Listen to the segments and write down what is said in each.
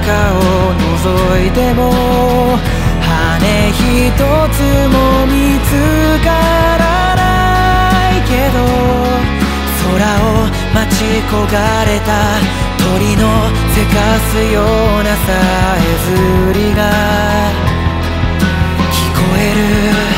中を覗いても羽一つも見つからないけど、空を待ち焦がれた鳥のせかすようなさえずりが聞こえる。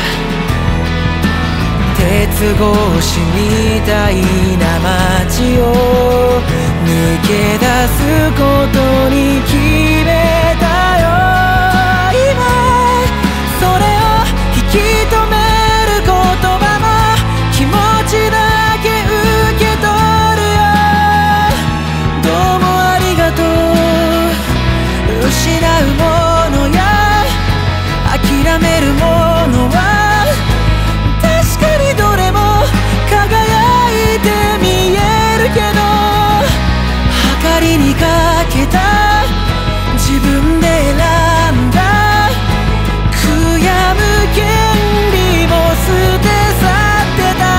鉄格子みたいな街を抜け出すことに決めたよ。今それを引き止める言葉も気持ちだけ受け取るよ。どうもありがとう。失うものや諦めるものは確かにどれも輝いて見えるけど、計りにかけた自分で選んだ悔やむ権利も捨て去ってた。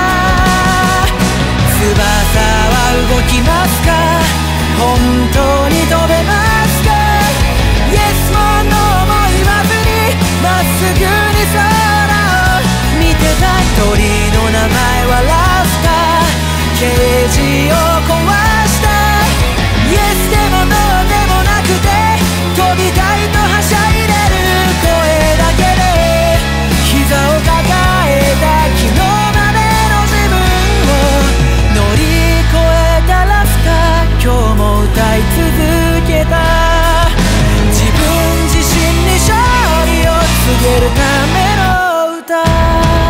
翼は動きますか、本当に飛べますか。 Yes or No も言わずにまっすぐに空を見てたい。鳥の名前はラスカ、ケージを壊した。 Yes でも No でもなくて飛びたいとはしゃいでる声だけで膝を抱えた昨日までの自分を乗り越えたラスカ、今日も歌い続けた。自分自身に勝利を告げるための歌。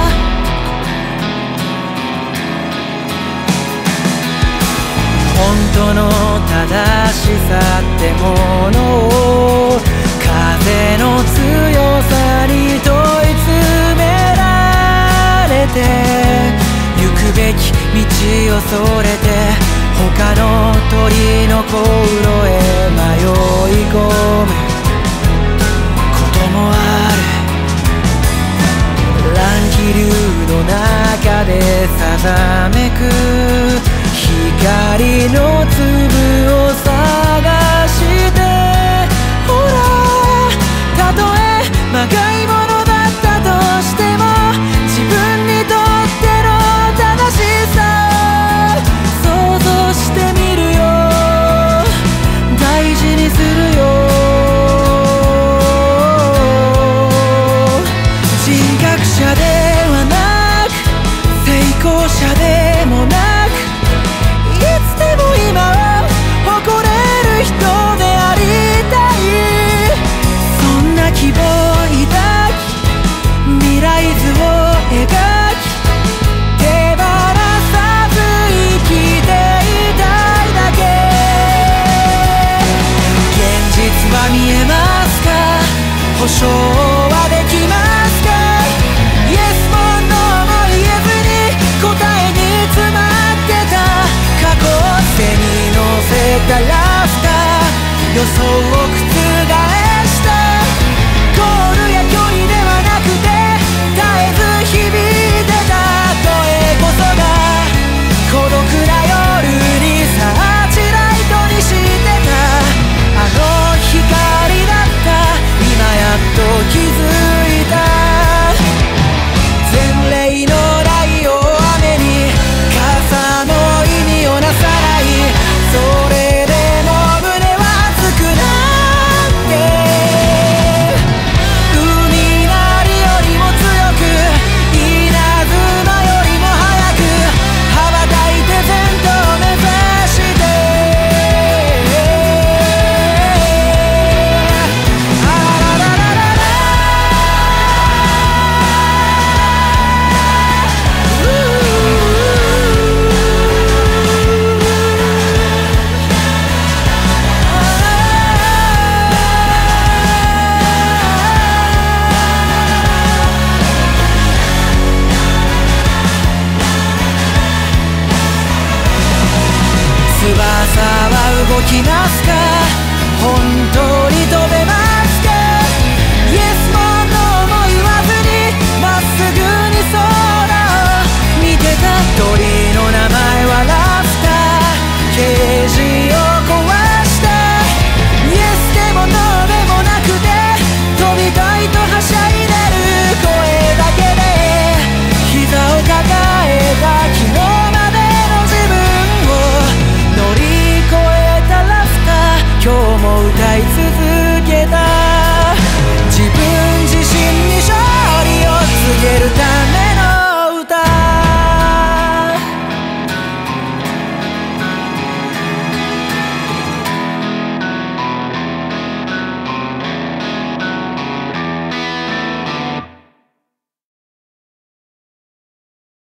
本当の正しさってものを風の強さに問い詰められて、行くべき道をそれて他の鳥の航路へ迷い込むこともある。乱気流の中でさざめく光の粒を探して、ほらたとえまがいものだったとしても自分にとっての正しさを想像してみるよ。大事にするよ。人格者ではなく成功者でもなく、今を誇れる人でありたい。そんな希望を抱き未来図を描き手放さず生きていたいだけ。現実は見えますか、保証はできますか。 Yes も No も言えずに答えに詰まってた過去を背に乗せたラスター、予想を